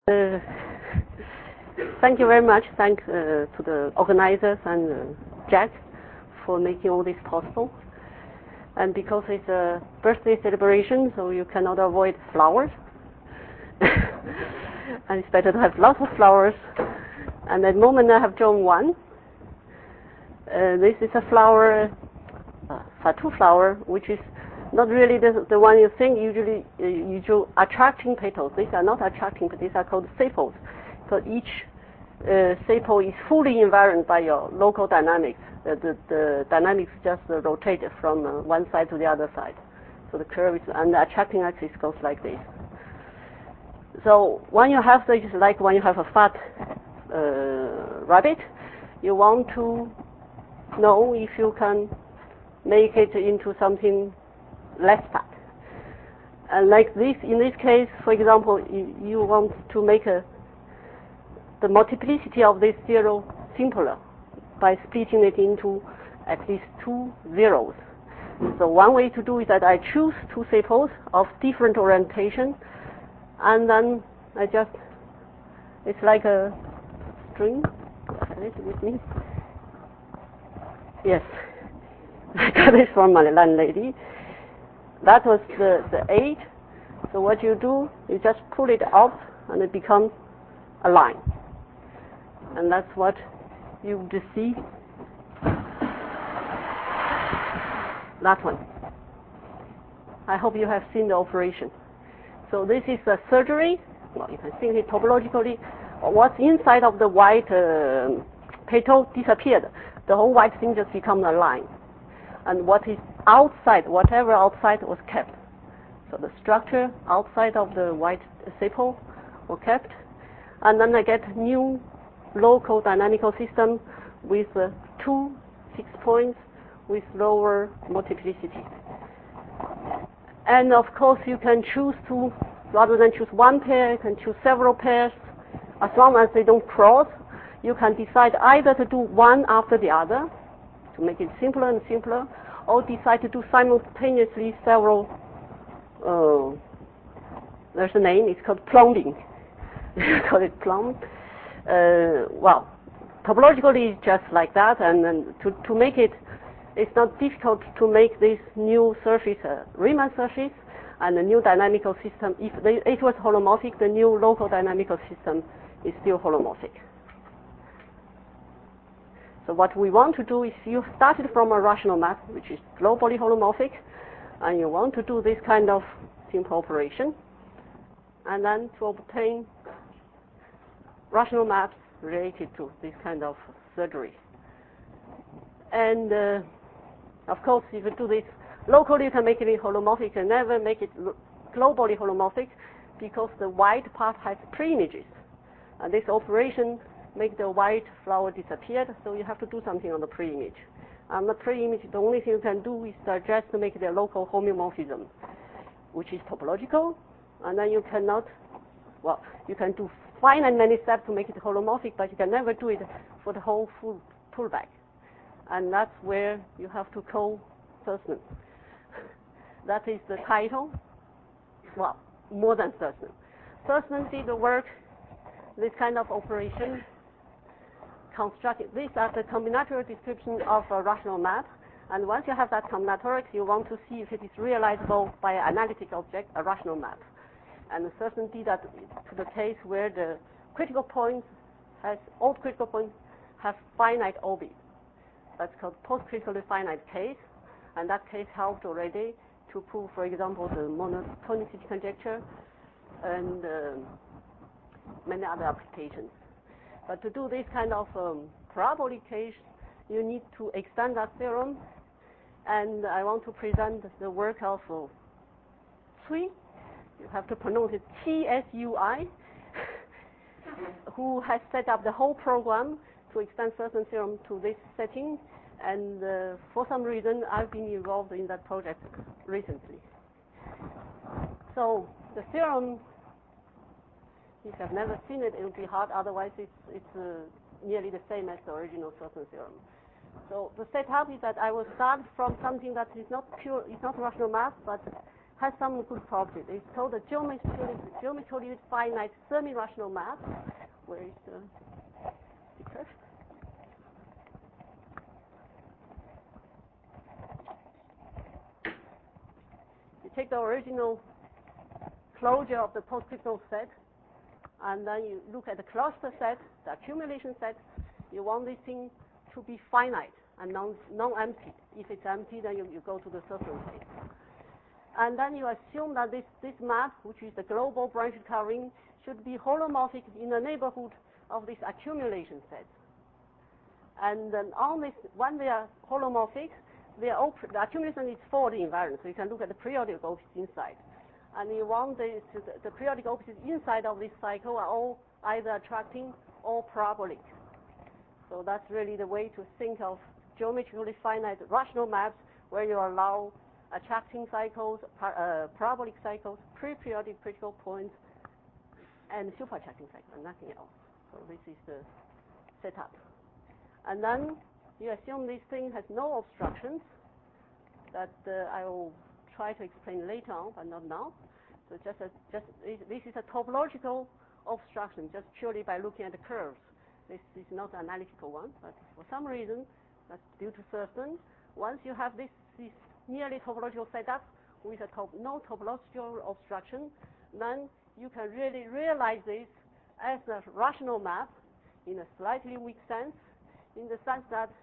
Thank you very much. Thanks to the organizers and Jack for making all this possible. And because it's a birthday celebration, so you cannot avoid flowers. And it's better to have lots of flowers. And at the moment I have drawn one. This is a flower, fatu flower, which is not really the one you think. Usually attracting petals. These are not attracting, but these are called sepals. So each sepal is fully invariant by your local dynamics. The dynamics just rotate from one side to the other side. So the curve is, and the attracting axis goes like this. So when you have this, like when you have a fat rabbit, you want to know if you can make it into something less fat. And like this, in this case, for example, you want to make the multiplicity of this zero simpler by splitting it into at least two zeros. So one way to do is that I choose two sepals of different orientation, and then I just, it's like a string. Have it with me? Yes. I got this from my landlady. That was the 8. So what you do, you just pull it up and it becomes a line. And that's what you would see. That one. I hope you have seen the operation. So this is a surgery. Well, you can think it topologically. What's inside of the white petal disappeared. The whole white thing just becomes a line. And what is outside, whatever outside was kept. So the structure outside of the white sepal was kept. And then I get new local dynamical system with 2 6 points with lower multiplicity. And of course you can choose to, rather than choose one pair, you can choose several pairs. As long as they don't cross, you can decide either to do one after the other to make it simpler and simpler, or decide to do simultaneously several, there's a name, it's called plumbing. Call it plumb. Well, topologically it's just like that, and then to make it, it's not difficult to make this new surface a Riemann surface and a new dynamical system. If it was holomorphic, the new local dynamical system is still holomorphic. So what we want to do is you started from a rational map, which is globally holomorphic, and you want to do this kind of simple operation, and then to obtain rational maps related to this kind of surgery. And of course, if you do this locally, you can make it holomorphic, and never make it globally holomorphic, because the white part has pre-images. And this operation make the white flower disappear, so you have to do something on the pre-image. On the pre-image, the only thing you can do is just to make the local homeomorphism, which is topological, and then you cannot, well, you can do finite many steps to make it holomorphic, but you can never do it for the whole full pullback. And that's where you have to call Sussman. That is the title. Well, more than Sussman. Sussman did the work, this kind of operation, constructed. These are the combinatorial description of a rational map. And once you have that combinatorics, you want to see if it is realizable by an analytic object, a rational map. And Sussman did that to the case where the critical points all critical points have finite orbit. That's called post-critically finite case. And that case helped already to prove, for example, the monotonicity conjecture and many other applications. But to do this kind of parabolic case, you need to extend that theorem. And I want to present the work of Tsui. You have to pronounce it Tsui, who has set up the whole program to extend certain theorem to this setting. And for some reason, I've been involved in that project recently. So the theorem, if you've never seen it, it will be hard. Otherwise, it's nearly the same as the original Sussman theorem. So the setup is that I will start from something that is not pure, it's not rational math, but has some good properties. It's called the geometrically finite semi-rational map. Where is the secret? You take the original closure of the post-critical set, and then you look at the cluster set, the accumulation set. You want this thing to be finite and non-empty. If it's empty, then you go to the Sussman case. And then you assume that this map, which is the global branch covering, should be holomorphic in the neighborhood of this accumulation set. And then on this, when they are holomorphic, the accumulation is forward invariant, so you can look at the periodic opposites inside. And you want the periodic opposites inside of this cycle are all either attracting or parabolic. So that's really the way to think of geometrically finite rational maps, where you allow attracting cycles, parabolic cycles, pre-periodic critical points, and super-attracting cycles, and nothing else. So this is the setup. And then you assume this thing has no obstructions that I will try to explain later on, but not now. So this is a topological obstruction, just purely by looking at the curves. This is not an analytical one, but for some reason, that's due to Thurston. Once you have this nearly topological setup with no topological obstruction, then you can really realize this as a rational map in a slightly weak sense, in the sense that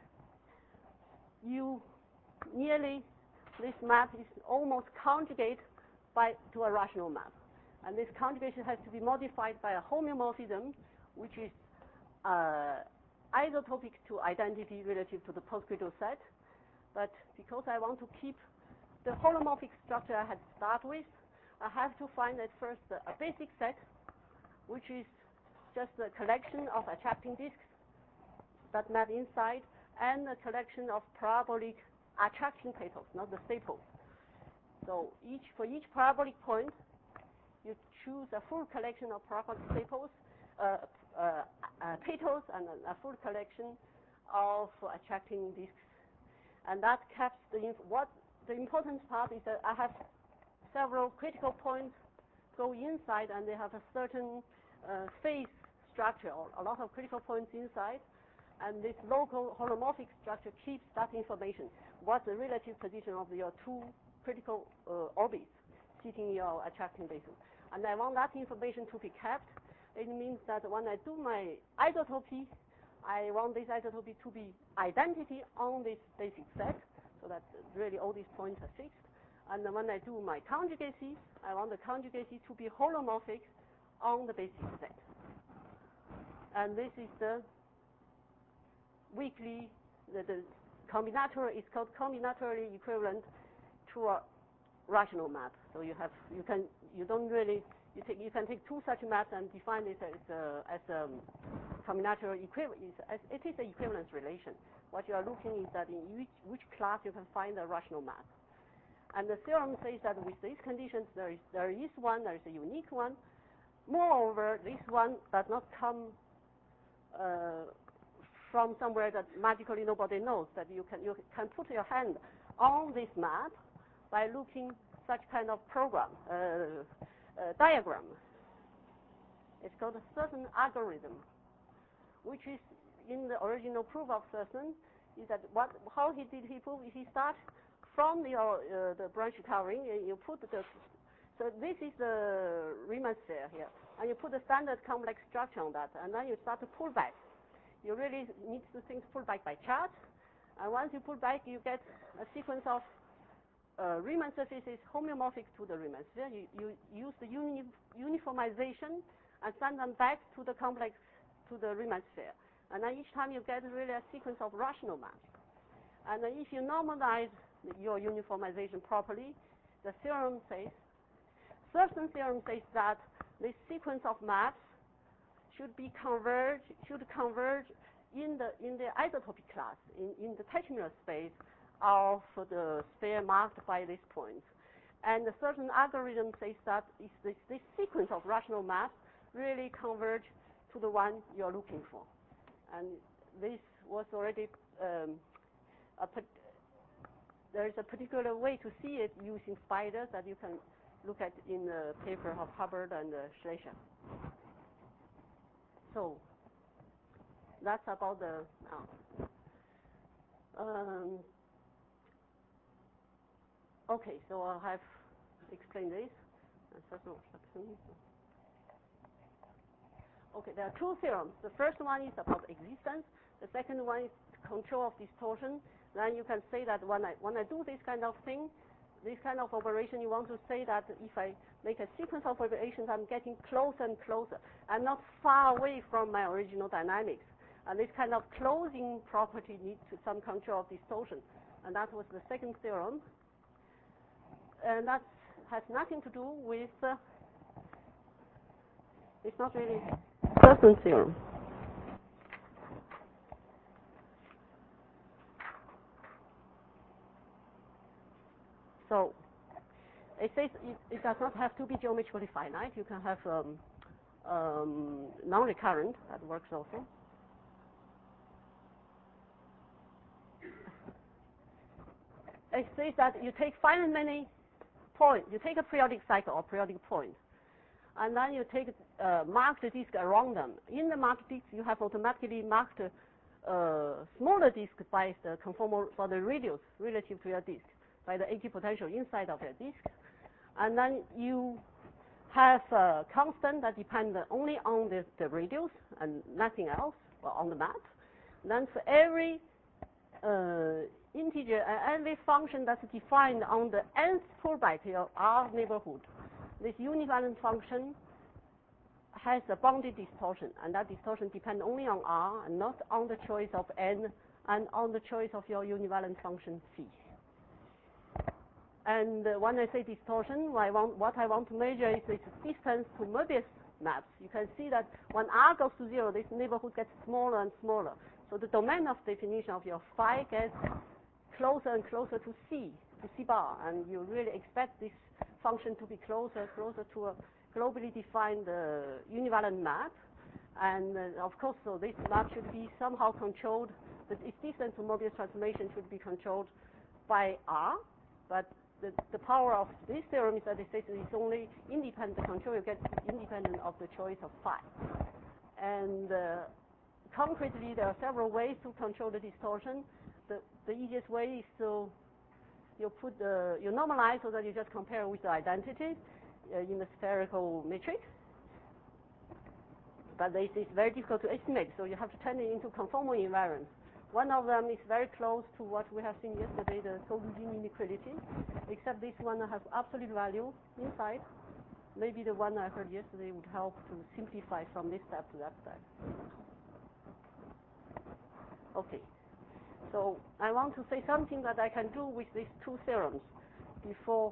this map is almost conjugate to a rational map. And this conjugation has to be modified by a homeomorphism, which is isotopic to identity relative to the post-critical set. But because I want to keep the holomorphic structure I had to start with, I have to find at first a basic set, which is just a collection of attracting disks that map inside, and a collection of parabolic attraction petals, not the staples. So for each parabolic point, you choose a full collection of parabolic staples, petals, and a full collection of attracting disks. And that caps the important part is that I have several critical points go inside, and they have a certain phase structure, or a lot of critical points inside. And this local holomorphic structure keeps that information. What's the relative position of your two critical orbits sitting in your attracting basin? And I want that information to be kept. It means that when I do my isotopy, I want this isotopy to be identity on this basic set, so that really all these points are fixed. And then when I do my conjugacy, I want the conjugacy to be holomorphic on the basic set. And this is the weakly, the combinatorial is called combinatorially equivalent to a rational map. So you can take two such maps and define this as combinatorial equivalent. It is an equivalence relation. What you are looking is that in which class you can find a rational map. And the theorem says that with these conditions, there is a unique one. Moreover, this one does not come from somewhere that magically nobody knows, that you can put your hand on this map by looking such kind of diagram. It's called a Thurston algorithm, which is in the original proof of Thurston. Is that how he prove? He start from the branch covering. You put so this is the Riemann sphere here, and you put the standard complex structure on that, and then you start to pull back. You really need the things pulled back by charge, and once you pull back, you get a sequence of Riemann surfaces homeomorphic to the Riemann sphere. You use the uniformization and send them back to the complex, to the Riemann sphere. And then each time you get really a sequence of rational maps. And then if you normalize your uniformization properly, the theorem says, Thurston theorem says that this sequence of maps should converge in the isotopy class, in the Teichmüller space of the sphere marked by these points. And the certain algorithm says that this sequence of rational maps really converge to the one you're looking for. there is a particular way to see it using spiders that you can look at in the paper of Hubbard and Schleicher. So that's about the okay, so I have explained this. Okay, there are two theorems. The first one is about existence. The second one is control of distortion. Then you can say that when I do this kind of thing, this kind of operation, you want to say that if I make a sequence of operations, I'm getting closer and closer. I'm not far away from my original dynamics. And this kind of closing property needs some control of distortion. And that was the second theorem. And that has nothing to do with, it's not really Thurston theorem. So it says it does not have to be geometrically finite. You can have non-recurrent. That works also. It says that you take finite many points. You take a periodic cycle or periodic point, and then you take marked disk around them. In the marked disk, you have automatically marked smaller disk by the conformal for the radius relative to your disk, by the equipotential inside of your disk. And then you have a constant that depends only on the radius and nothing else, or on the map. Then for every integer, every function that's defined on the nth pullback of R neighborhood, this univalent function has a bounded distortion, and that distortion depends only on R and not on the choice of n and on the choice of your univalent function phi. And when I say distortion, what I want to measure is its distance to Möbius maps. You can see that when R goes to 0, this neighborhood gets smaller and smaller. So the domain of definition of your phi gets closer and closer to C bar, and you really expect this function to be closer to a globally defined univalent map. And of course, so this map should be somehow controlled, but its distance to Möbius transformation should be controlled by R. But the power of this theorem is that it says it's only independent, the control you get independent of the choice of phi. And concretely, there are several ways to control the distortion. The easiest way is to you normalize so that you just compare with the identity in the spherical matrix. But this is very difficult to estimate, so you have to turn it into conformal invariance. One of them is very close to what we have seen yesterday, the Tolbuzin inequality, except this one has absolute value inside. Maybe the one I heard yesterday would help to simplify from this step to that step. Okay, so I want to say something that I can do with these two theorems before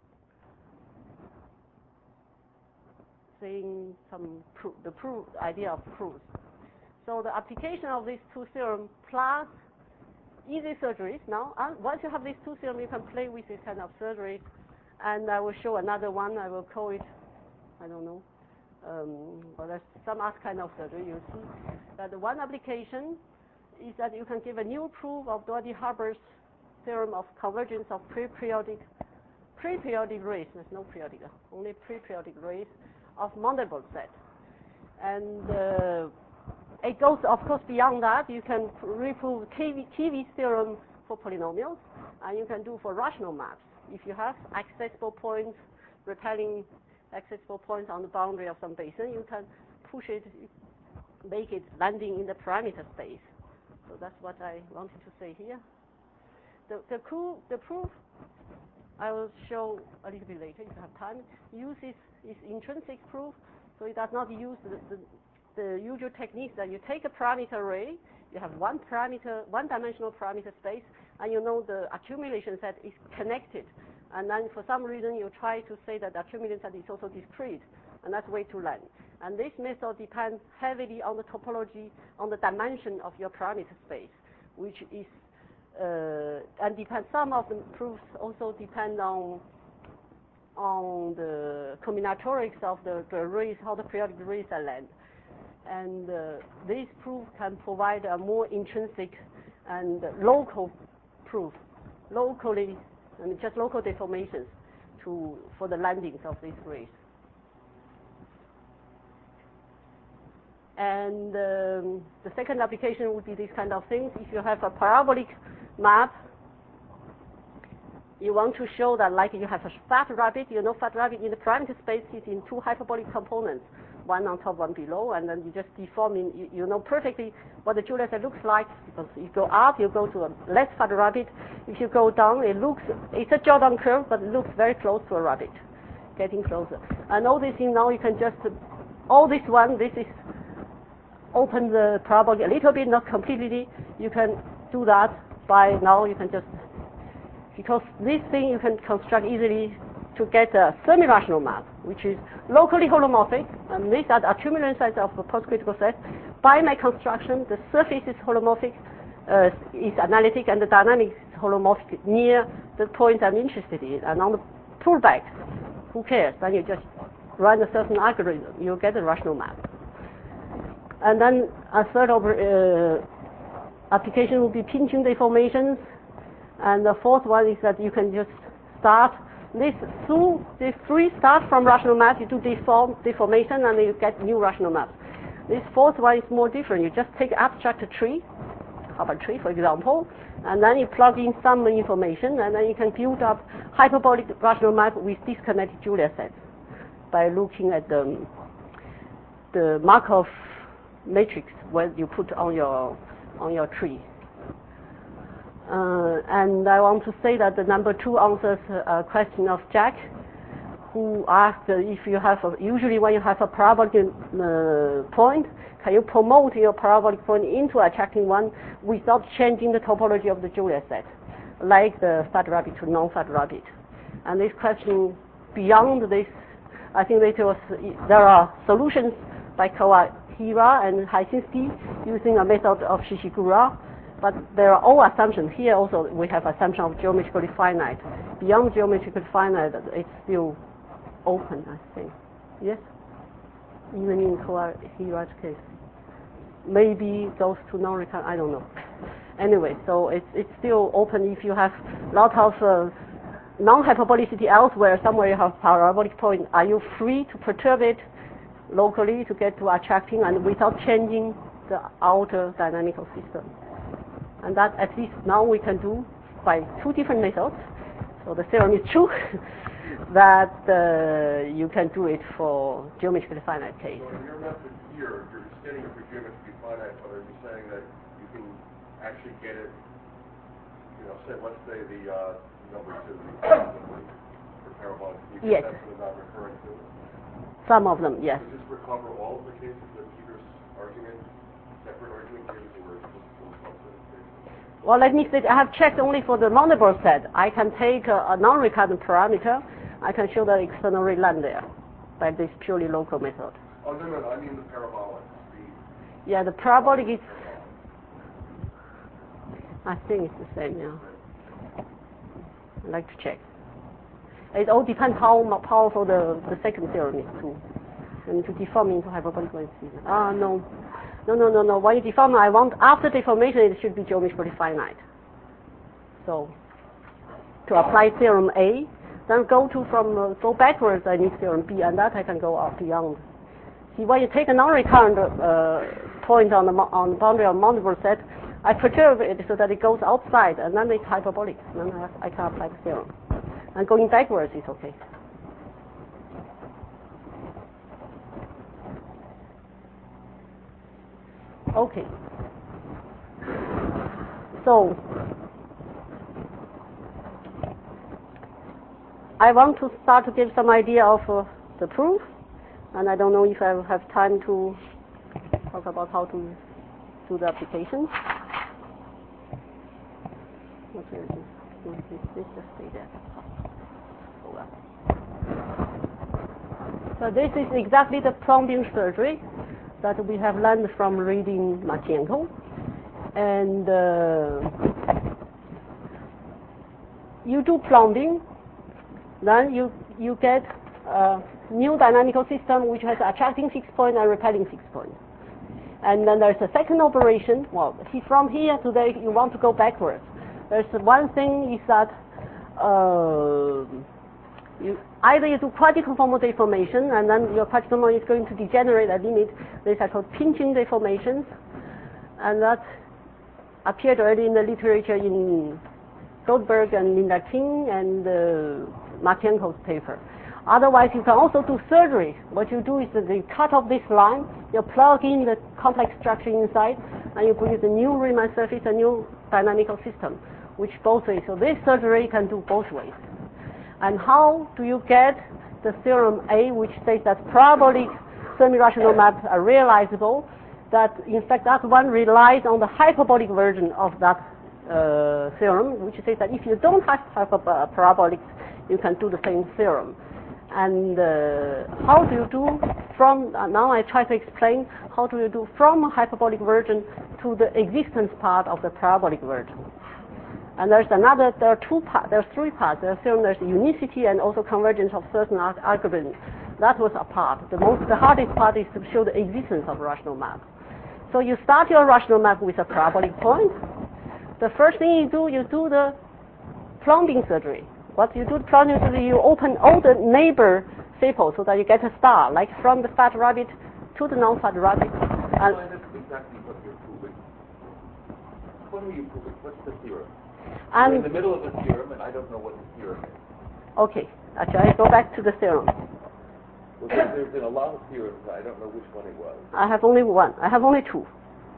saying the idea of proofs. So the application of these two theorems plus easy surgeries. Now, once you have these two theorems, you can play with this kind of surgeries. And I will show another one. I will call it, I don't know, but there's some other kind of surgery. You see that the one application is that you can give a new proof of Doherty-Hubbard's theorem of convergence of pre-periodic rays. There's no periodic, only pre-periodic rays of Mandelbrot set. And it goes, of course, beyond that. You can reprove Kiwi's theorem for polynomials, and you can do for rational maps. If you have accessible points, repelling accessible points on the boundary of some basin, you can push it, make it landing in the parameter space. So that's what I wanted to say here. The proof I will show a little bit later if you have time. Uses is intrinsic proof, so it does not use the usual techniques that you take a parameter array, you have one-dimensional parameter space, and you know the accumulation set is connected. And then for some reason you try to say that the accumulation set is also discrete, and that's way too lengthy. And this method depends heavily on the topology, on the dimension of your parameter space, which is, and depends, some of the proofs also depend on the combinatorics of the arrays, how the periodic arrays are land. And this proof can provide a more intrinsic and local proof locally, just local deformations for the landings of these rays. And the second application would be these kind of things. If you have a parabolic map, you want to show that, like you have a fat rabbit, fat rabbit in the parameter space is in two hyperbolic components, one on top, one below, and then you just deform you know perfectly what the Julia set looks like, because if you go up, you go to a less fat rabbit. If you go down, it's a Jordan curve, but it looks very close to a rabbit, getting closer. And all these things now you can just, this is open the parabolic a little bit, not completely. You can do that by now, you can just, because this thing you can construct easily to get a semi-rational map, which is locally holomorphic, and these are the accumulation sets of the post-critical set. By my construction, the surface is holomorphic, is analytic, and the dynamics is holomorphic near the point I'm interested in. And on the pullback, who cares? Then you just run a certain algorithm, you'll get a rational map. And then a third application will be pinching deformations. And the fourth one is that you can just start these three start from rational maps, you do deformation, and you get new rational maps. This fourth one is more different. You just take abstract tree, Hubbard tree, for example, and then you plug in some information, and then you can build up hyperbolic rational map with disconnected Julia sets by looking at the Markov matrix where you put on your tree. And I want to say that the number 2 answers a question of Jack, who asked if you have usually when you have a parabolic point, can you promote your parabolic point into attracting one without changing the topology of the Julia set, like the fat rabbit to non-fat rabbit? And this question, beyond this, I think there are solutions by Kawahira and Hasinski using a method of Shishigura. But there are all assumptions. Here also we have assumption of geometrically finite. Beyond geometrically finite, it's still open, I think. Yes? Even in Kawahira's case. Maybe goes to non-recurrent, I don't know. Anyway, so it's still open if you have lot of non-hyperbolicity elsewhere, somewhere you have parabolic point. Are you free to perturb it locally to get to attracting and without changing the outer dynamical system? And that at least now we can do by 2 different methods. So the theorem is true that you can do it for geometrically finite case. So in your method here, you're extending it for geometrically finite, but are you saying that you can actually get it, let's say the number 2 for parabolic, you get yes. that to the non-recurrent too? Some of them, yes. Does this recover all of the cases of Peter's argument, separate argument cases, or is it just full subset cases? Well, let me say, I have checked only for the Mandelbrot set. I can take a non-recurrent parameter. I can show the external land there by this purely local method. Oh, no, I mean the parabolic. Yeah, the parabolic is, I think it's the same, yeah. I'd like to check. It all depends how powerful the second theorem is too. I need to deform into hyperbolic coincidence. No. When you deform, I want after deformation it should be geometrically finite. So to apply theorem A, then go backwards. I need theorem B, and that I can go up beyond. See, when you take a non-recurrent point on the boundary of Mandelbrot set, I perturb it so that it goes outside, and then it's hyperbolic. Then I can apply the theorem. And going backwards is okay. Okay. So I want to start to give some idea of the proof, and I don't know if I will have time to talk about how to do the application. Okay, this just stay there. So this is exactly the plumbing surgery that we have learned from reading Marchenko. And you do plumbing, then you get a new dynamical system which has attracting fixed point and repelling fixed point. And then there's a second operation. Well, from here to there, you want to go backwards. There's one thing is that either you do quadratic conformal deformation, and then your quadratic conformal is going to degenerate at limit. These are called pinching deformations, and that appeared already in the literature in Goldberg and Linda King and Marchenko's paper. Otherwise, you can also do surgery. What you do is that you cut off this line, you plug in the complex structure inside, and you produce a new Riemann surface, a new dynamical system, which both ways. So this surgery can do both ways. And how do you get the theorem A, which says that parabolic semi-rational maps are realizable? That in fact that one relies on the hyperbolic version of that theorem, which says that if you don't have parabolics, you can do the same theorem. And how do you do from, now I try to explain how do you do from a hyperbolic version to the existence part of the parabolic version. And there are three parts. There's unicity and also convergence of certain algorithms. That was a part. The hardest part is to show the existence of rational map. So you start your rational map with a parabolic point. The first thing you do the plumbing surgery. What you do plumbing surgery, you open all the neighbor sepals so that you get a star, like from the fat rabbit to the non-fat rabbit. And that's exactly what you're proving. What are you proving? What's the theorem? You're in the middle of a theorem, and I don't know what the theorem is. Okay, actually I go back to the theorem. Well, there's been a lot of theorems. I don't know which one it was. I have only one. I have only two.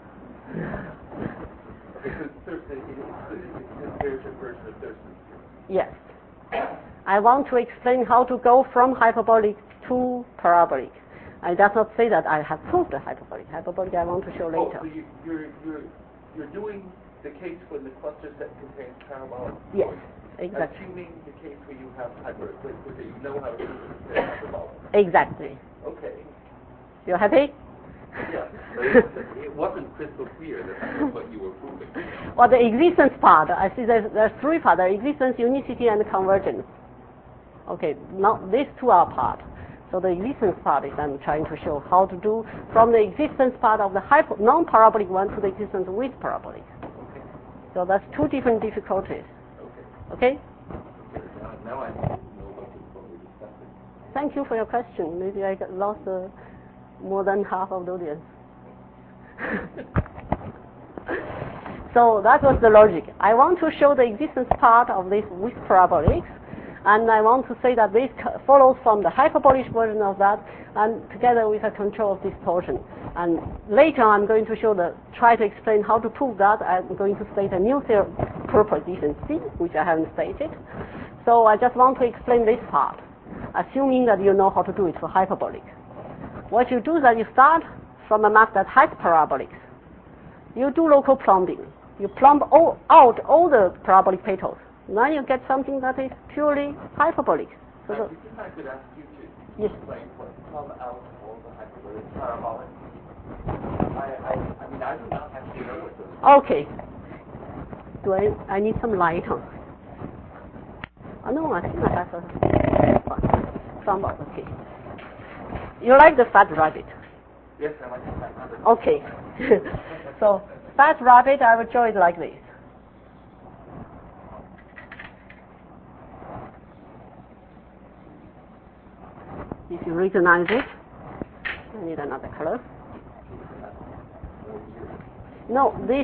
Because there's a version of Thurston's theorem. Yes. I want to explain how to go from hyperbolic to parabolic. I does not say that I have proved the hyperbolic. Hyperbolic I want to show later. Oh, so you're doing the case when the cluster set contains parabolic points. Yes, exactly. Assuming the case where you have hyperbolic, where you know how to contain hyperbolic. Exactly. Okay. You happy? Yeah. It wasn't crystal clear that that's what you were proving. Well, the existence part, I see there's three parts: the existence, unicity, and convergence. Okay, now these two are part. So the existence part is I'm trying to show how to do from the existence part of the non-parabolic one to the existence with parabolic. Okay. So that's two different difficulties. Okay. Okay? Now I know what we're discussing. Thank you for your question. Maybe I lost more than half of the audience. So that was the logic. I want to show the existence part of this with parabolics, and I want to say that this follows from the hyperbolic version of that, and together with a control of distortion. And later I'm going to try to explain how to prove that. I'm going to state a new proposition C, which I haven't stated. So I just want to explain this part, assuming that you know how to do it for hyperbolic. What you do is that you start from a map that has parabolics. You do local plumbing. You plumb out all the parabolic petals. Now you get something that is purely hyperbolic. So I think I could ask you to explain what plumb out all the hyperbolic parabolic. I mean, I do not actually know what those are. Okay. I need some light on. Oh, no, I think I have a plumb out. Okay. You like the fat rabbit? Yes, I like the fat rabbit. Okay. So, fat rabbit, I will draw it like this. If you recognize it, I need another color. No, this.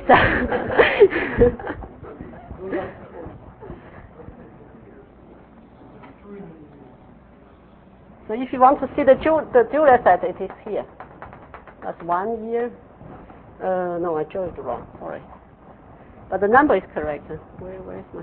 So if you want to see the Julia set, it is here. That's 1 year. No, I drew it wrong. Sorry. But the number is correct. Where is my?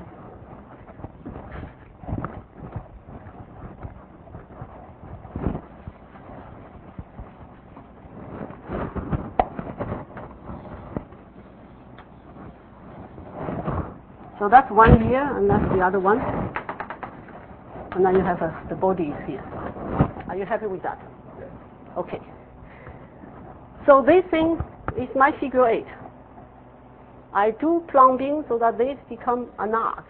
So that's 1 year, and that's the other one. And then you have the body is here. Are you happy with that? Okay. So this thing is my figure 8. I do plumbing so that this become an arc.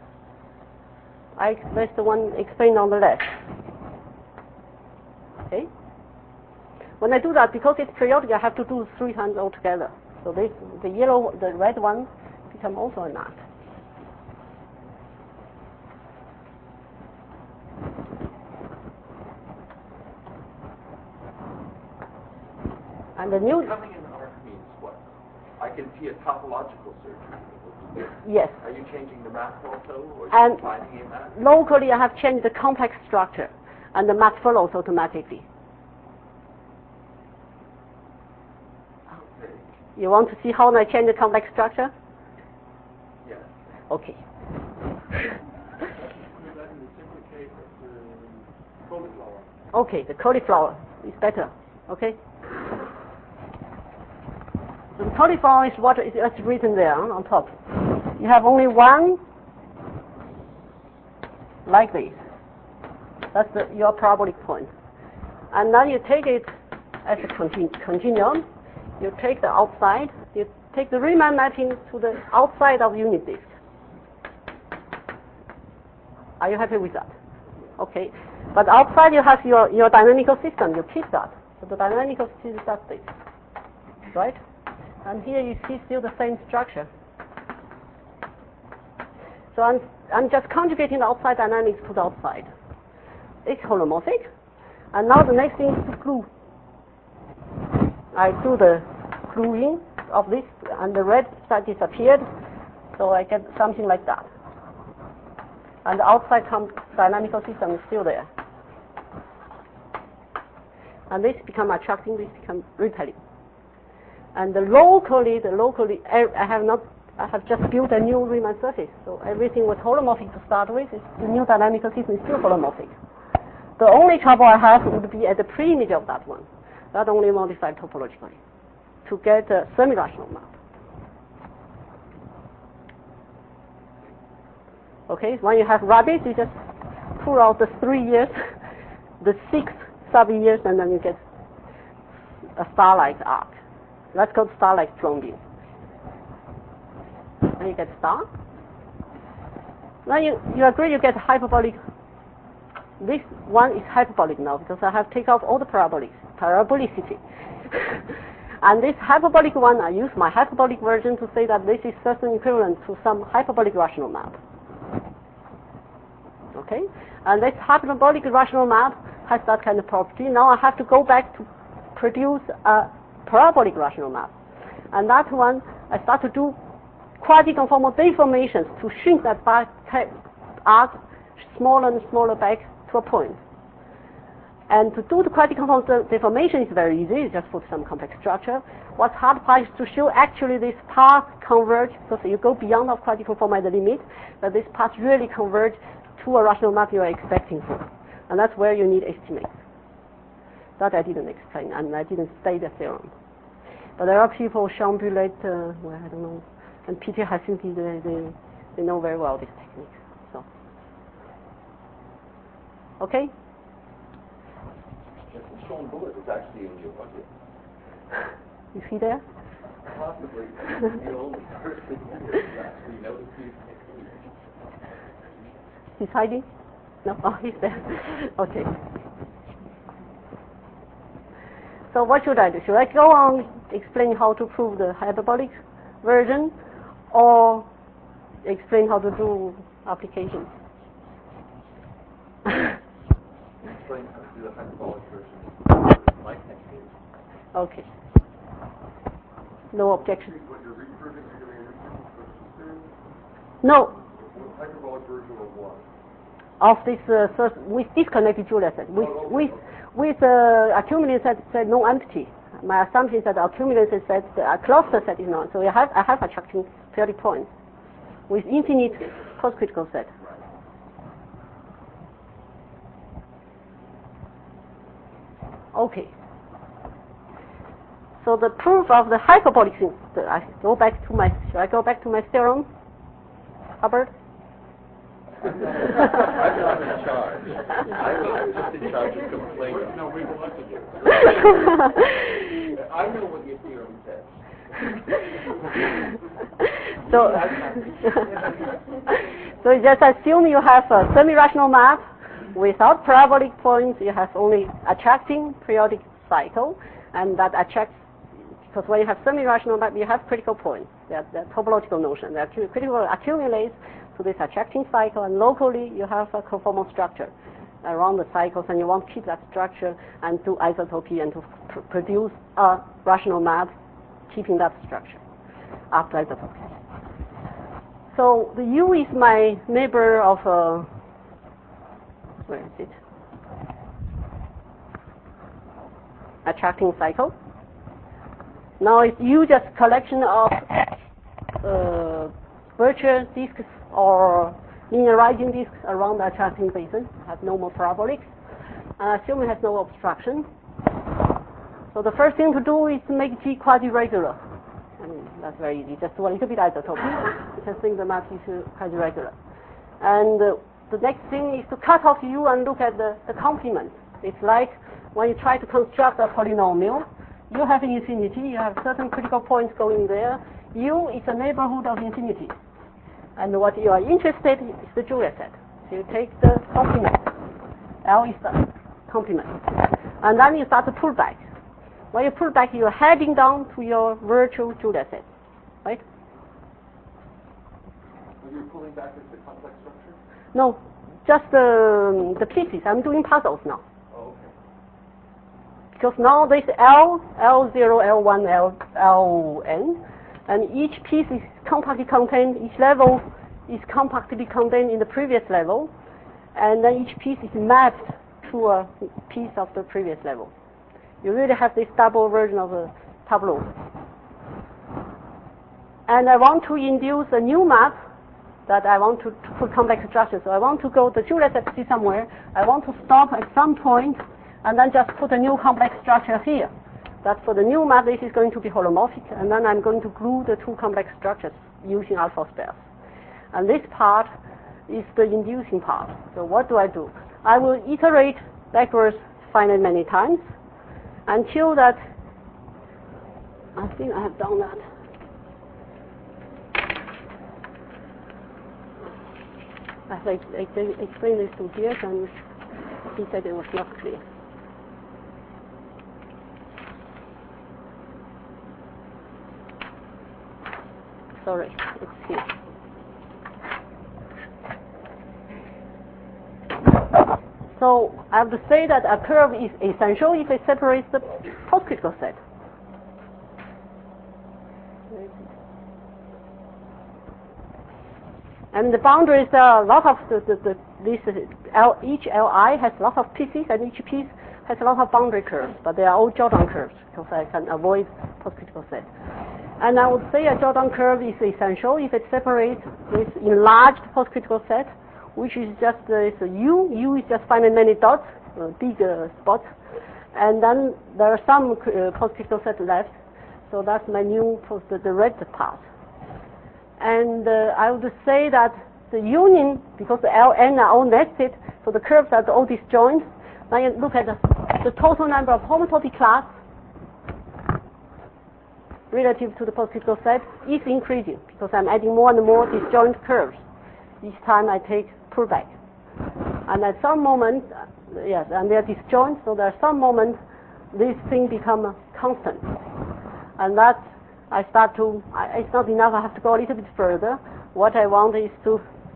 That's the one explained on the left. Okay. When I do that, because it's periodic, I have to do 3 times altogether. So the red one become also an arc. And the new... Coming in arc means what? I can see a topological surgery. Yes. Are you changing the map also, or are you defining a map? Locally, I have changed the complex structure, and the map follows automatically. Okay. You want to see how I change the complex structure? Yes. Okay. Okay, the cauliflower is better. Okay. So the cauliflower is what is written there on top. You have only one like this. That's your parabolic point. And now you take it as a continuum. You take the outside. You take the Riemann mapping to the outside of unit disk. Are you happy with that? Okay. But outside you have your dynamical system. You keep that. So the dynamical system is this. Right? And here you see still the same structure. So I'm just conjugating the outside dynamics to the outside. It's holomorphic. And now the next thing is to glue. I do the gluing of this, and the red side disappeared, so I get something like that. And the outside dynamical system is still there. And this become attracting, this become repelling. And locally, I have just built a new Riemann surface. So everything was holomorphic to start with. The new dynamical system is still holomorphic. The only trouble I have would be at the pre-image of that one. That only modified topologically to get a semi-rational map. Okay, when you have rabbits, you just pull out the 3 years, the 6 sub-years, and then you get a star-like arc. That's called star-like Plongeon. And you get star. Now you agree you get hyperbolic. This one is hyperbolic now because I have taken out all the parabolicity. And this hyperbolic one, I use my hyperbolic version to say that this is certain equivalent to some hyperbolic rational map. Okay? And this hyperbolic rational map has that kind of property. Now I have to go back to produce a parabolic rational map. And that one, I start to do quasi-conformal deformations to shrink that arc smaller and smaller back to a point. And to do the quasi-conformal deformation is very easy. You just put some complex structure. What's hard part is to show actually this path converge, because you go beyond of quasi-conformal at the limit, that this path really converge to a rational map you are expecting for. And that's where you need estimates. That I didn't explain, and I didn't state the theorem. But there are people, Chambulet, well, I don't know, and Peter Helsinki, they know very well this technique. So, okay? Sean Bullitt is actually in your budget. Is he there? Possibly the only person who actually noticed these techniques. He's hiding? No? Oh, he's there. Okay. So what should I do? Should I go on explain how to prove the hyperbolic version, or explain how to do applications? Explain how to do the hyperbolic version. Like next week. Okay. No objection. What you're reproving, you're going to reprove No. hyperbolic version of what? Of this first, with disconnected Julia set. With accumulated set said no empty. My assumption is that the accumulated set, the cluster set is not. So I have attracting 30 points with infinite post-critical set. Okay. So the proof of the hyperbolic thing, should I go back to my theorem, Hubbard? I'm not in charge. I'm just in charge of complaining. No, we wanted you. I know what your theorem says. So just assume you have a semi-rational map without parabolic points. You have only attracting periodic cycle, and that attracts, because when you have semi-rational map, you have critical points. They're topological notion. The critical accumulates to this attracting cycle, and locally you have a conformal structure. around the cycles, and you want to keep that structure and do isotopy and to produce a rational map keeping that structure after isotopy. So the U is my neighbor of where is it? Attracting cycle. Now it's U just collection of virtual disks or linearizing disks around the attracting basin. Has no more parabolics. And assume it has no obstruction. So the first thing to do is to make G quasi-regular. I mean, that's very easy. Just do a little bit isotopy. You can think the map is quasi-regular. And the next thing is to cut off U and look at the complement. It's like when you try to construct a polynomial, you have infinity, you have certain critical points going there. U is a neighborhood of infinity. And what you are interested in is the Julia set. So you take the complement. L is the complement. And then you start to pull back. When you pull back, you're heading down to your virtual Julia set, right? Are you pulling back as the complex structure? No, just the pieces. I'm doing puzzles now. Oh, okay. Because now there's L, L0, L1, Ln, and each piece is compactly contained, each level is compactly contained in the previous level, and then each piece is mapped to a piece of the previous level. You really have this double version of a tableau. And I want to induce a new map that I want to put complex structure. So I want to go the Julia set C somewhere. I want to stop at some point and then just put a new complex structure here. That for the new map, this is going to be holomorphic, and then I'm going to glue the two complex structures using alpha spares. And this part is the inducing part. So what do? I will iterate backwards finite many times until that, I think I have done that. I have explained this to Dirk, and he said it was not clear. Sorry, it's here. So I have to say that a curve is essential if it separates the post-critical set. And the boundaries are a lot of each Li has a lot of pieces, and each piece has a lot of boundary curves, but they are all Jordan curves because I can avoid post-critical set. And I would say a Jordan curve is essential if it separates this enlarged post-critical set, which is just this U. U is just finite many dots, big spots, and then there are some post-critical set left. So that's my new the red part. And I would say that the union, because the Ln are all nested, so the curves are all disjoint. Now you look at the total number of homotopy class relative to the post-critical set is increasing because I'm adding more and more disjoint curves each time I take pullback. And at some moment, yes, and they're disjoint, so there are some moments this thing become constant. And that I start to, it's not enough, I have to go a little bit further. What I want is to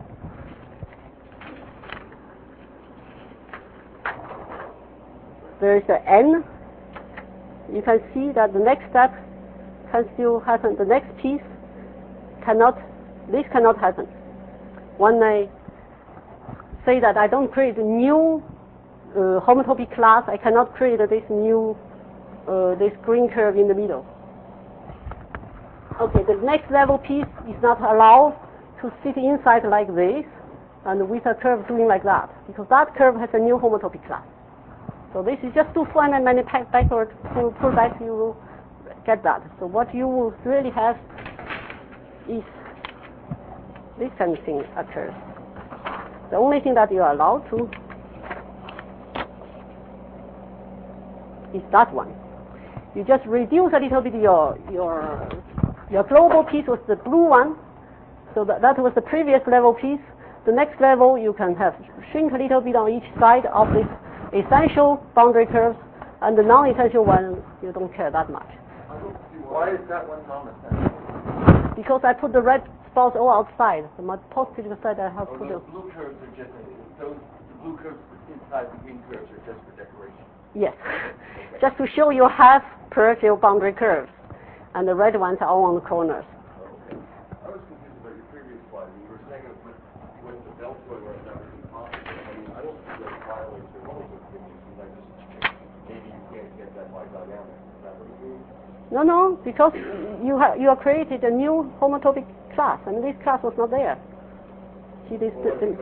there is an N. You can see that the next step can still happen. The next piece cannot, this cannot happen. When I say that I don't create a new homotopy class, I cannot create this new, this green curve in the middle. Okay, the next level piece is not allowed to sit inside like this and with a curve doing like that, because that curve has a new homotopy class. So this is just too fun, and when you backward to pull back, you will get that. So what you will really have is this kind of thing occurs. The only thing that you are allowed to is that one. You just reduce a little bit your global piece was the blue one, so that was the previous level piece. The next level you can have shrink a little bit on each side of this essential boundary curves, and the non-essential one you don't care that much. Why is that one non-essential? Because I put the red spots all outside. So my post-critical side I have put those blue curves are just those blue curves inside the green curves are just for decoration. Yes. Just to show you half peripheral boundary curves. And the red ones are all on the corners. Okay. I was confused about your previous slide. You were saying that with the deltoid where that was impossible. I mean, I don't see that it violates your relative conditions. I just maybe you can't get that by dynamics. Is that what you mean? No, because you have created a new homotopic class, and this class was not there. See this? What's the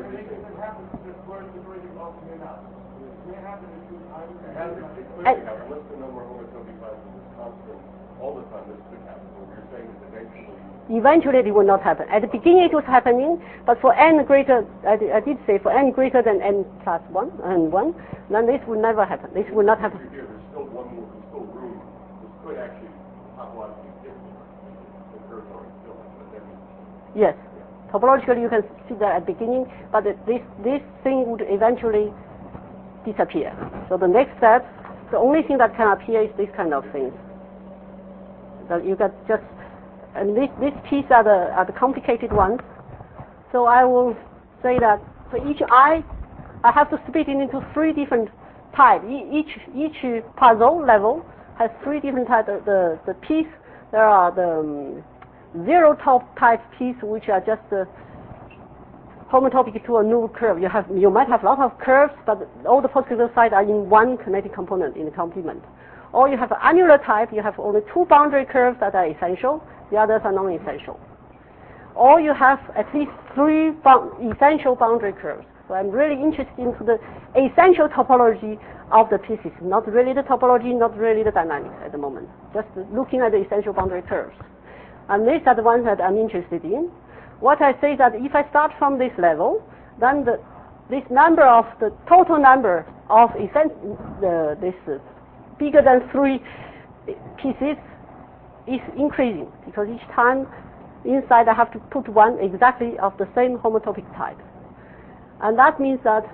number of homotopic classes is constant all the time? This could happen. What you're saying is eventually it will not happen. At the beginning it was happening, but for n greater, I did say for n greater than n plus 1 and 1, then this will never happen. This will not happen. There's still one more, there's still room. This could actually topologically different. The curves are still, but then. Yes. Topologically you can see that at the beginning, but this thing would eventually disappear. So the next step, the only thing that can appear is this kind of thing. That you got just, and this piece are the complicated ones. So I will say that for each I have to split it into 3 different types. Each puzzle level has 3 different types. The piece, there are the zero top type piece, which are just homotopic to a null curve. You might have a lot of curves, but all the postcritical sides are in one kinetic component in the complement. Or you have an annular type, you have only 2 boundary curves that are essential, the others are non-essential. Or you have at least 3 essential boundary curves. So I'm really interested into the essential topology of the pieces, not really the topology, not really the dynamics at the moment, just looking at the essential boundary curves. And these are the ones that I'm interested in. What I say is that if I start from this level, then this number of the total number of this bigger than 3 pieces is increasing, because each time inside I have to put one exactly of the same homotopic type. And that means that,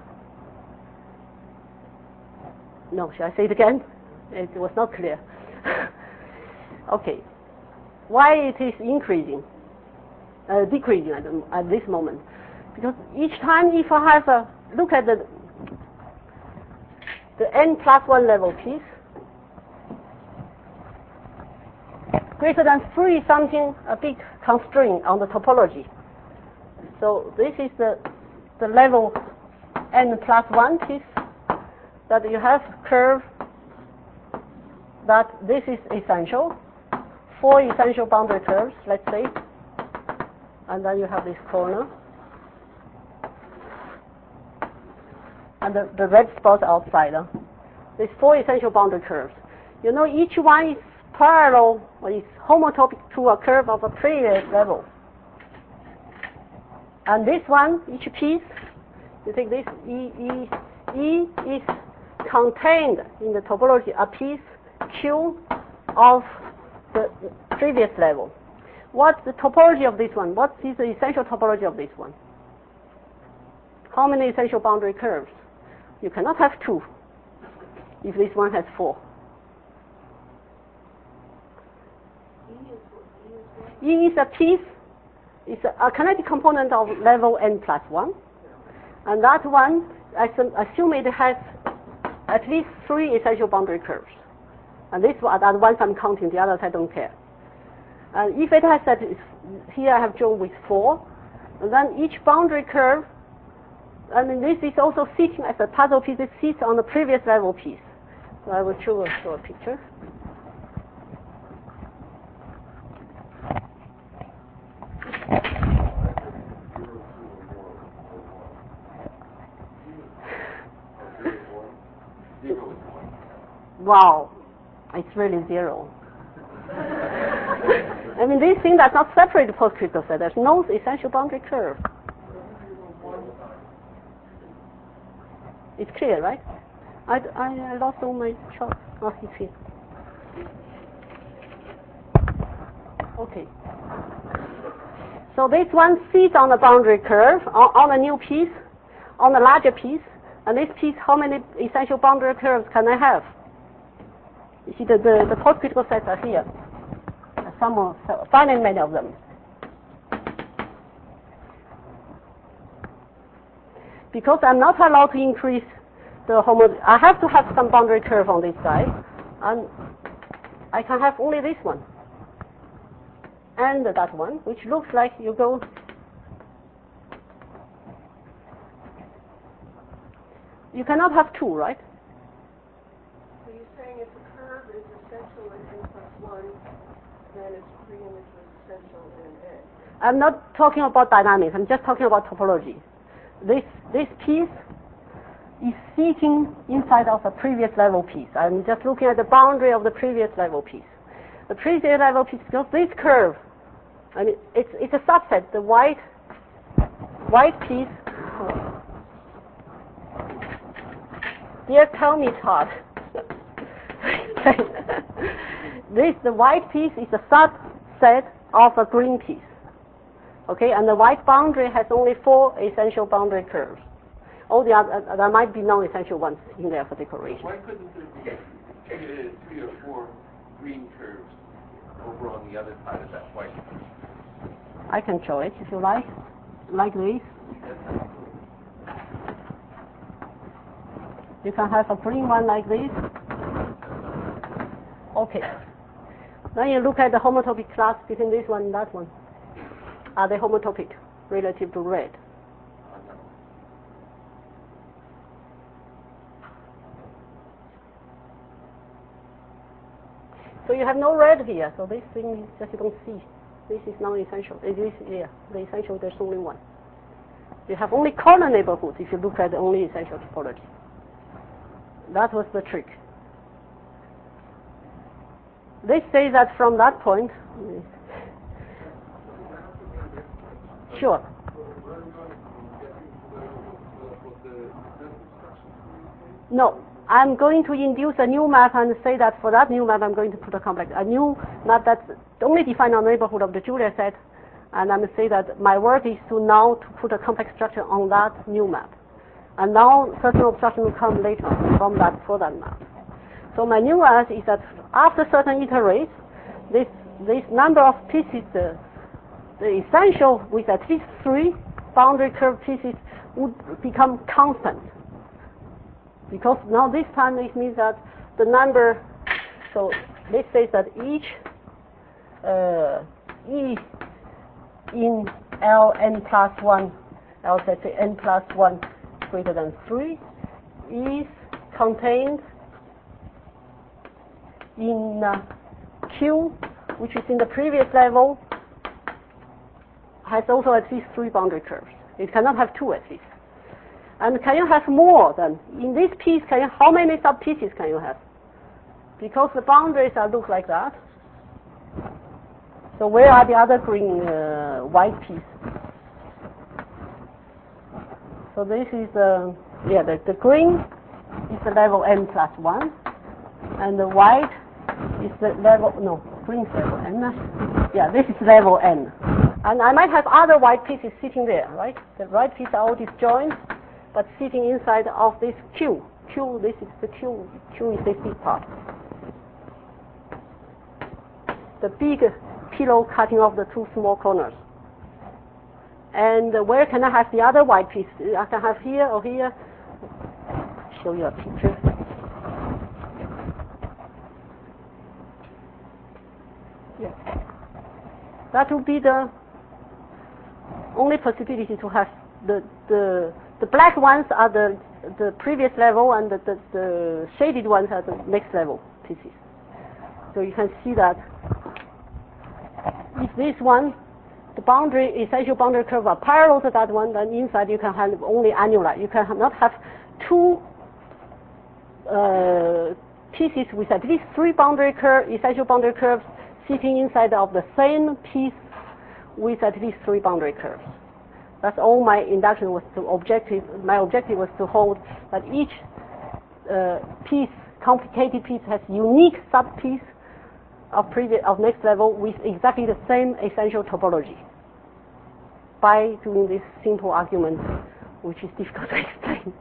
no, shall I say it again? It was not clear. Okay. Why it is decreasing at this moment? Because each time if I have a look at the n plus 1 level piece, greater than 3 is something, a big constraint on the topology. So this is the level n plus 1 piece that you have curve that this is essential. 4 essential boundary curves, let's say, and then you have this corner, and the red spots outside. These 4 essential boundary curves. You know, each one is parallel or is homotopic to a curve of a previous level. And this one, each piece, you take this E is contained in the topology a piece Q of the previous level. What's the topology of this one? What is the essential topology of this one? How many essential boundary curves? You cannot have 2 if this one has 4. E is a piece, it's a kinetic component of level n plus 1, and that one, assume it has at least 3 essential boundary curves. And this one, the ones I'm counting, the others I don't care. And if it has that, here I have drawn with 4, and then each boundary curve, and this is also sitting as a puzzle piece, it sits on the previous level piece. So I will show a picture. Wow, it's really 0. I mean, this thing does not separate the postcritical set. There's no essential boundary curve. It's clear, right? I lost all my charts. Oh, it's here. Okay. So this one sits on the boundary curve, on a new piece, on a larger piece. And this piece, how many essential boundary curves can I have? You see, the postcritical sets are here. Finite many of them. Because I'm not allowed to increase I have to have some boundary curve on this side, and I can have only this one and that one, which looks like you go. You cannot have two, right? So you're saying if the curve is essential in n+1, then its preimage is essential in n. I'm not talking about dynamics. I'm just talking about topology. This piece is sitting inside of a previous level piece. I'm just looking at the boundary of the previous level piece. The previous level piece, because this curve, I mean, it's a subset. The white piece. Dear, tell me it's hard. The white piece is a subset of a green piece. Okay, and the white boundary has only 4 essential boundary curves. All the other, there might be non-essential ones in there for decoration. Why couldn't there be 3 or 4 green curves over on the other side of that white curve? I can show it if you like this. You can have a green one like this. Okay. Then you look at the homotopic class between this one and that one. Are they homotopic relative to red? So you have no red here, so this thing just you don't see. This is non-essential. It is here. The essential, there's only one. You have only corner neighborhoods if you look at the only essential topology. That was the trick. They say that from that point. Sure. No, I'm going to induce a new map and say that for that new map I'm going to put a new map that's only defined on the neighborhood of the Julia set, and I'm going to say that my work is to now to put a complex structure on that new map. And now certain obstruction will come later for that map. So my new ask is that after certain iterates, this number of pieces, the essential with at least 3 boundary curve pieces would become constant. Because now this time it means that the number, so this says that each E in Ln plus 1, let's say n plus 1 greater than 3 is contained in Q, which is in the previous level, has also at least 3 boundary curves. It cannot have 2 at least. And can you have more than in this piece? How many sub pieces can you have? Because the boundaries look like that. So where are the other green white pieces? So this is the green is the level n plus 1, and the white is the level green is level n. Yeah, this is level n. And I might have other white pieces sitting there, right? The white pieces are all disjoint, but sitting inside of this Q. This is the Q. Q is this big part. The big pillow cutting off the 2 small corners. And where can I have the other white piece? I can have here or here. Show you a picture. Yeah. That would be the only possibility to have the black ones are the previous level, and the shaded ones are the next level pieces. So you can see that if this one, the essential boundary curve are parallel to that one, then inside you can have only annular. You cannot have 2 pieces with at least 3 essential boundary curves sitting inside of the same piece with at least 3 boundary curves. That's all my induction was to objective. My objective was to hold that each complicated piece has unique sub-piece of next level with exactly the same essential topology by doing this simple argument, which is difficult to explain.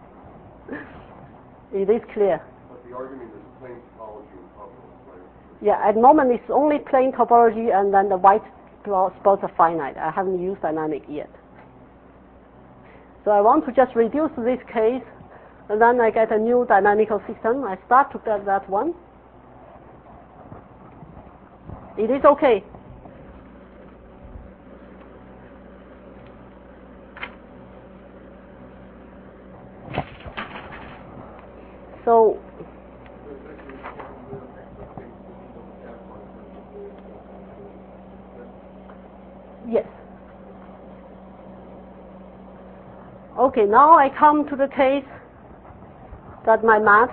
It is clear. But the argument is plain topology and topology, right? Yeah, at the moment it's only plain topology, and then the white spots are finite. I haven't used dynamic yet. So I want to just reduce this case And then I get a new dynamical system. I start to get that one. It is okay. So yes. Okay, now I come to the case that my map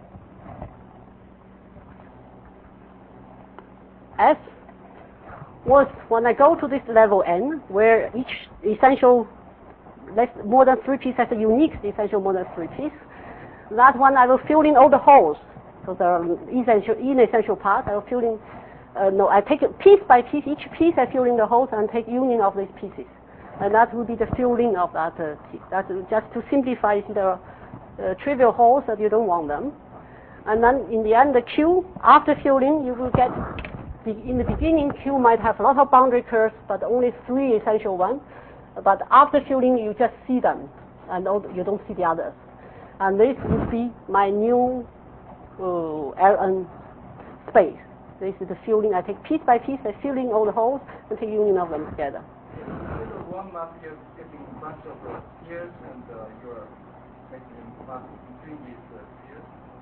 S was when I go to this level N, where each essential more than 3 piece has a unique essential more than 3 piece. That one I will fill in all the holes. So there are inessential parts. I will fill in. I take it piece by piece. Each piece I fill in the holes and take union of these pieces, and that will be the filling of that piece. That's just to simplify the trivial holes that you don't want them. And then in the end, the Q after filling, you will get. In the beginning, Q might have a lot of boundary curves, but only 3 essential ones. But after filling, you just see them, and you don't see the others. And this would be my new Ln space. This is the filling. I take piece by piece, I fill in all the holes, and take union of them together. So one map you're getting a bunch of spheres, and you're making maps between these spheres?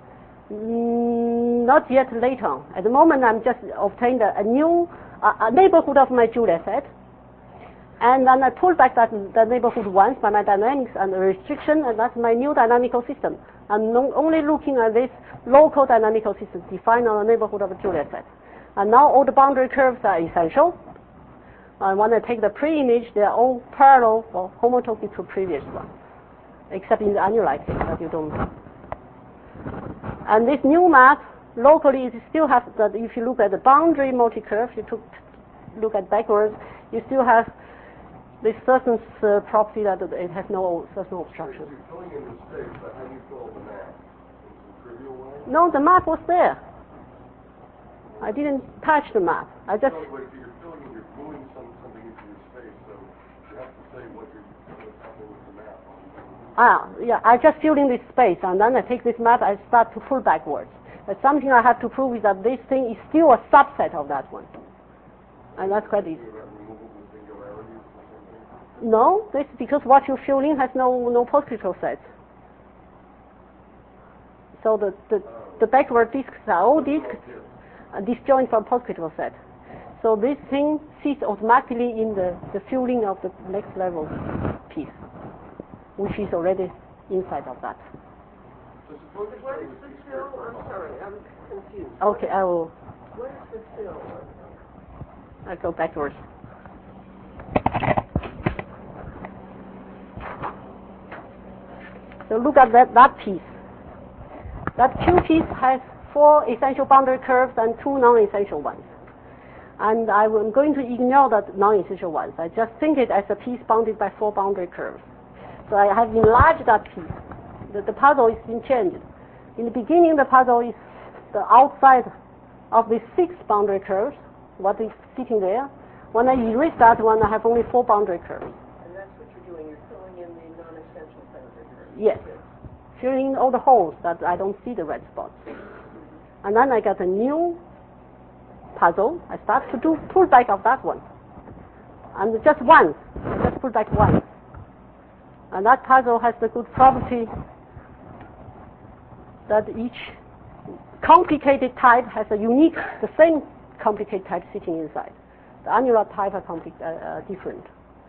Not yet later. At the moment, I'm just obtained a new neighborhood of my Julia set. And then I pull back the neighborhood once by my dynamics and the restriction, and that's my new dynamical system. I'm only looking at this local dynamical system defined on the neighborhood of a Julia set. And now all the boundary curves are essential. And when I take the pre-image, they are all parallel or homotopy to previous one, except in the annualized case that you don't. And this new map, locally, it still has that. If you look at the boundary multi-curve, look at backwards, you still have this certain property that it has no certain obstruction. You're filling in the space, but how do you fill the map? In some trivial way? No, the map was there. I didn't touch the map. I just. No, but if you're filling in, you're moving something into your space, so you have to say what's happening with the map. Yeah, I just fill in this space, and then I take this map, I start to pull backwards. But something I have to prove is that this thing is still a subset of that one. And that's quite easy. No, this because what you fill in has no postcritical sets. So the backward disks are all disks disjoint from postcritical set. So this thing sits automatically in the filling of the next level piece, which is already inside of that. What is the fill? I'm sorry, I'm confused. Okay, I will. What is the fill? I'll go backwards. So look at that piece. That Q piece has 4 essential boundary curves and 2 non-essential ones. And I'm going to ignore that non-essential ones. I just think it as a piece bounded by 4 boundary curves. So I have enlarged that piece. The puzzle is been changed. In the beginning, the puzzle is the outside of the 6 boundary curves, what is sitting there. When I erase that one, I have only 4 boundary curves. And that's what you're doing. You're filling in the non-essential boundary curves. Yes. Filling in all the holes that I don't see the red spots. And then I get a new puzzle. I start to do pull back of that one. And just once. I just pull back once. And that puzzle has the good property that each complicated type has the same complicated type sitting inside. The annular type are different.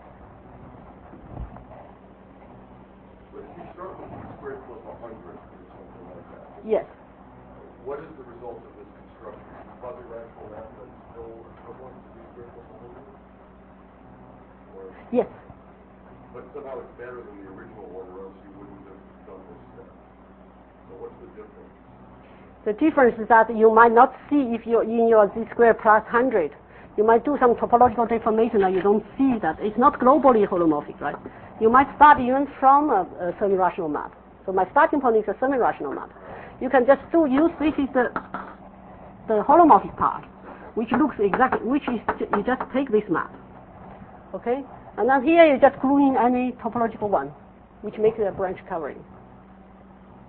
But if you start with d squared plus 100 or something like that, Yes. what is the result of this construction? Quasi-rational math that's still equivalent to d squared plus 100? Or, Yes. but somehow it's better than the original one, or else you wouldn't have done this step. So what's the difference? The difference is that you might not see if you're in your z squared plus 100. You might do some topological deformation that you don't see that. It's not globally holomorphic, right? You might start even from a semi-rational map. So my starting point is a semi-rational map. You can just use this is the holomorphic part, which looks exactly, you just take this map. Okay? And then here you just glue in any topological one, which makes it a branch covering.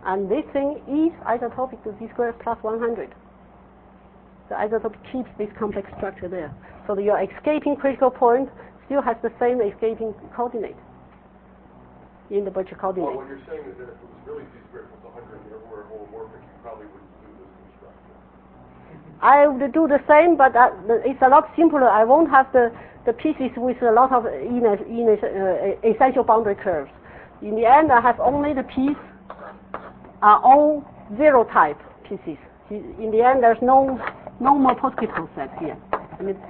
And this thing is isotopic to d² plus 100. The isotope keeps this complex structure there. So your escaping critical point still has the same escaping coordinate in the Birch coordinate. Well, what you're saying is that if it was really d² plus 100 and everywhere holomorphic, you probably wouldn't do this construction. I would do the same, but it's a lot simpler. I won't have the pieces with a lot of essential boundary curves. In the end, I have only the piece are all zero type pieces. In the end, there's no more positive concept here. I mean,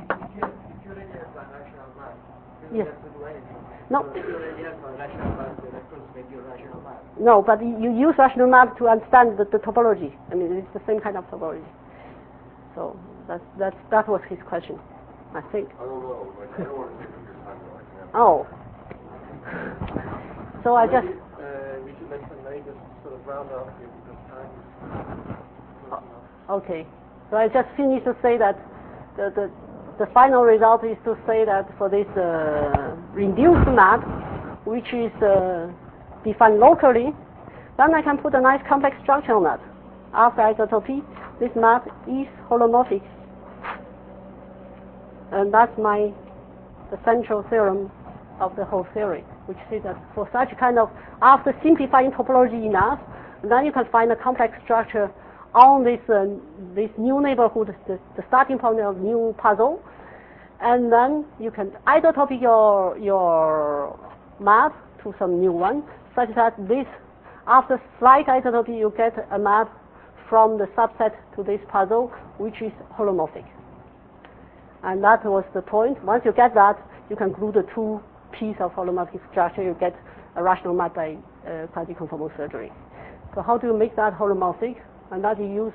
yes. No. No, but you use rational map to understand the topology. I mean, it's the same kind of topology. So that was his question, I think. I don't know. I don't want to take up your time though. Oh. So I just. We should maybe just sort of round off here because time is okay. So I just finished to say that the final result is to say that for this reduced map, which is defined locally, then I can put a nice complex structure on that. After isotopy, this map is holomorphic. And that's the central theorem of the whole theory, which says that for such kind of, after simplifying topology enough, then you can find a complex structure on this new neighborhood, the starting point of new puzzle, and then you can isotopy your map to some new one, such that this, after slight isotopy, you get a map from the subset to this puzzle, which is holomorphic. And that was the point. Once you get that, you can glue the two pieces of holomorphic structure, you get a rational map by quasi-conformal surgery. So how do you make that holomorphic? And that you use,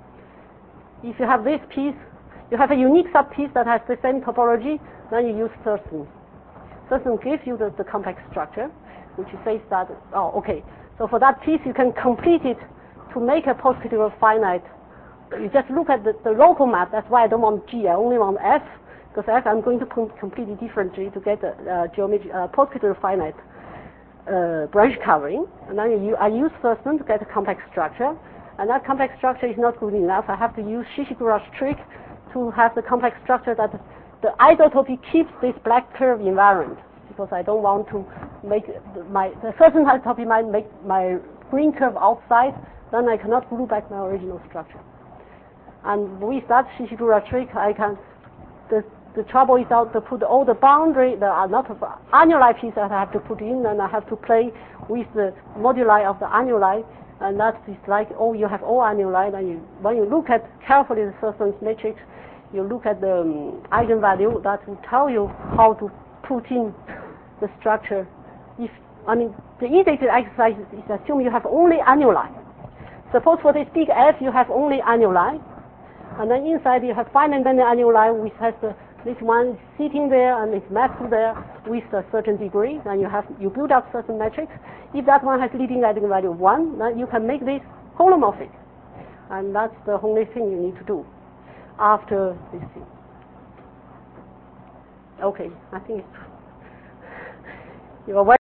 if you have this piece, you have a unique subpiece that has the same topology, then you use Thurston. Thurston gives you the complex structure, which says that, so for that piece you can complete it to make a postcritical finite. You just look at the local map. That's why I don't want G, I only want F, because F I'm going to complete it differently to get a postcritical finite branch covering. And then I use Thurston to get a complex structure. And that complex structure is not good enough. I have to use Shishigura's trick to have the complex structure that the isotopy keeps this black curve invariant, because I don't want to make the certain isotopy might make my green curve outside, then I cannot glue back my original structure. And with that Shishigura trick, I can, the trouble is out to put all the boundary, there are not annuli pieces that I have to put in, and I have to play with the moduli of the annuli. And that is like, you have all annuli, and when you look at carefully the Thurston's matrix, you look at the eigenvalue, that will tell you how to put in the structure. The easiest exercise is assume you have only annuli. Suppose for this big F you have only annuli, and then inside you have finite many annuli, which has this one sitting there and it's mapped to there with a certain degree. Then you build up certain metrics. If that one has leading eigenvalue 1, then you can make this holomorphic. And that's the only thing you need to do after this thing. Okay, I think you are